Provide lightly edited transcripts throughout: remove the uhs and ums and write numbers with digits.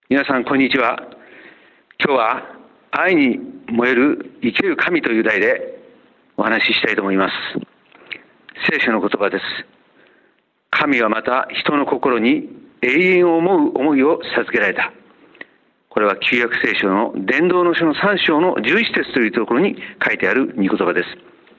皆さん、こんにちは。今日は愛に燃える生ける神という題でお話ししたいと思います。聖書の言葉です。神はまた人の心に永遠を思う思いを授けられた。これは旧約聖書の伝道の書の3章の11節というところに書いてある御言葉です。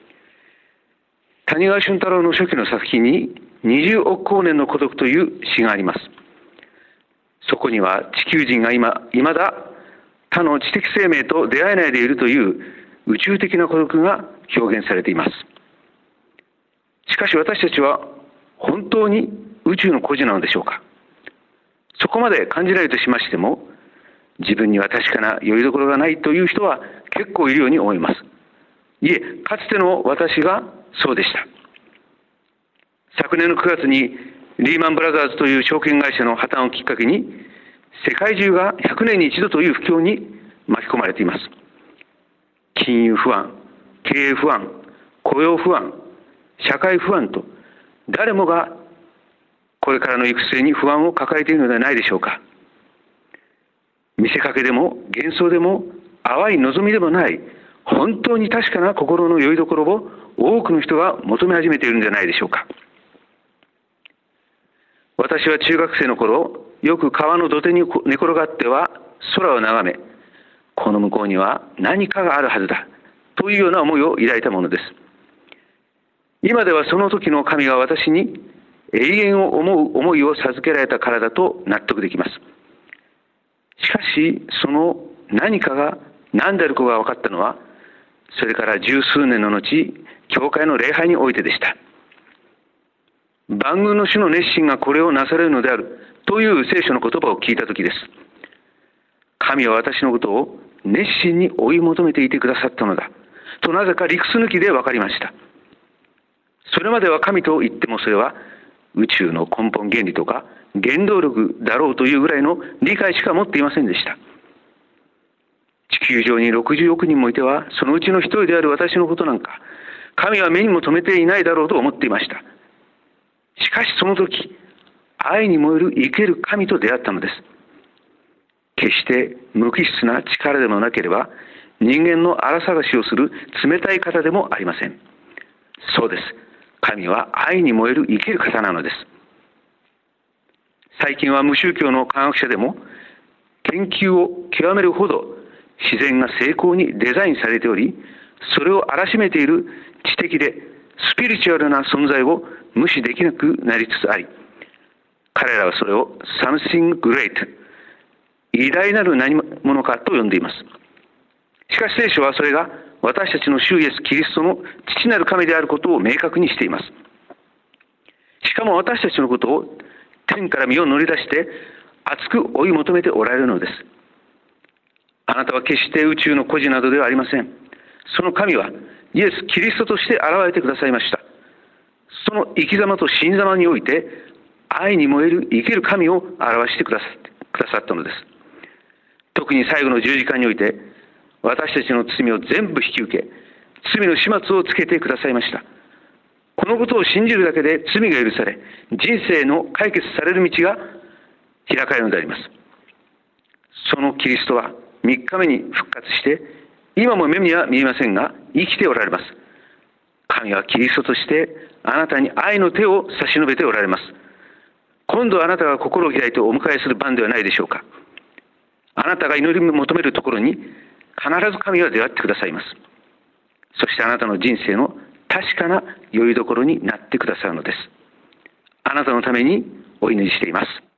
谷川俊太郎の初期の作品に20億光年の孤独という詩があります。そこには地球人がいまだ他の知的生命と出会えないでいるという宇宙的な孤独が表現されています。しかし私たちは本当に宇宙の孤児なのでしょうか。そこまで感じられるとしましても、自分には確かな拠り所がないという人は結構いるように思います。いえ、かつての私がそうでした。昨年の9月にリーマンブラザーズという証券会社の破綻をきっかけに、世界中が100年に一度という不況に巻き込まれています。金融不安、経営不安、雇用不安、社会不安と、誰もがこれからの行く末に不安を抱えているのではないでしょうか。見せかけでも幻想でも淡い望みでもない、本当に確かな心の拠り所を多くの人が求め始めているのではないでしょうか。私は中学生の頃、よく川の土手に寝転がっては空を眺め、この向こうには何かがあるはずだというような思いを抱いたものです。今ではその時の神が私に永遠を思う思いを授けられたからだと納得できます。しかしその何かが何であるかが分かったのは、それから十数年の後、教会の礼拝においてでした。万軍の主の熱心がこれをなされるのであるという聖書の言葉を聞いたときです。神は私のことを熱心に追い求めていてくださったのだと、なぜか理屈抜きで分かりました。それまでは神と言ってもそれは宇宙の根本原理とか原動力だろうというぐらいの理解しか持っていませんでした。地球上に60億人もいては、そのうちの一人である私のことなんか神は目にも留めていないだろうと思っていました。しかしその時、愛に燃える生ける神と出会ったのです。決して無機質な力でもなければ、人間の荒探しをする冷たい方でもありません。そうです。神は愛に燃える生ける方なのです。最近は無宗教の科学者でも、研究を極めるほど自然が精巧にデザインされており、それを荒らしめている知的でスピリチュアルな存在を無視できなくなりつつあり、彼らはそれを something great、 偉大なる何者かと呼んでいます。しかし聖書はそれが私たちの主イエス・キリストの父なる神であることを明確にしています。しかも私たちのことを天から身を乗り出して熱く追い求めておられるのです。あなたは決して宇宙の孤児などではありません。その神はイエス・キリストとして現れてくださいました。その生き様と死に様において、愛に燃える生ける神を表してくださったのです。特に最後の十字架において、私たちの罪を全部引き受け、罪の始末をつけてくださいました。このことを信じるだけで罪が許され、人生の解決される道が開かれるのであります。そのキリストは3日目に復活して、今も目には見えませんが、生きておられます。神はキリストとしてあなたに愛の手を差し伸べておられます。今度はあなたが心を開いてお迎えする番ではないでしょうか。あなたが祈り求めるところに必ず神は出会ってくださいます。そしてあなたの人生の確かな拠り所になってくださるのです。あなたのためにお祈りしています。